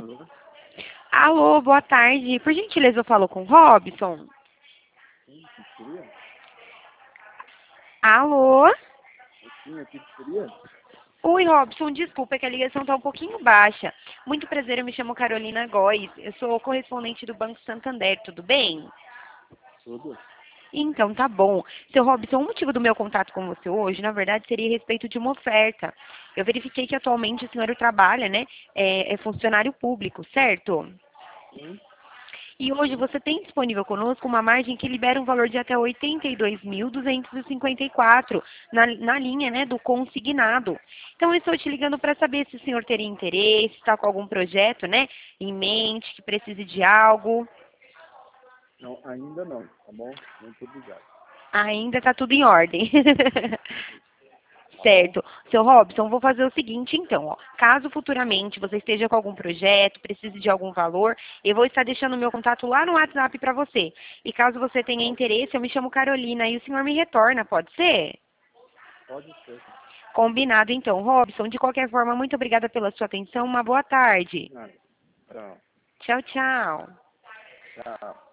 Alô? Alô, boa tarde. Por gentileza, eu falo com o Robson. Sim, que seria? Alô? Sim, o que seria? Oi, Robson, desculpa, é que a ligação está um pouquinho baixa. Muito prazer, eu me chamo Carolina Góes. Eu sou correspondente do Banco Santander, tudo bem? Tudo? Então, tá bom. Seu Robson, o motivo do meu contato com você hoje, na verdade, seria a respeito de uma oferta. Eu verifiquei que atualmente o senhor trabalha, né? É funcionário público, certo? Sim, E hoje você tem disponível conosco uma margem que libera um valor de até 82.254 na linha, né, do consignado. Então, eu estou te ligando para saber se o senhor teria interesse, está com algum projeto, né, em mente, que precise de algo. não, ainda não, tá bom? Muito obrigado. Ainda está tudo em ordem. Tá bom? Certo. Seu Robson, vou fazer o seguinte então, ó. Caso futuramente você esteja com algum projeto, precise de algum valor, eu vou estar deixando o meu contato lá no WhatsApp para você. E caso você tenha interesse, eu me chamo Carolina e o senhor me retorna, pode ser? Pode ser. Combinado então, Robson. De qualquer forma, muito obrigada pela sua atenção. Uma boa tarde. Nada. Tchau. Tchau, tchau. Tchau.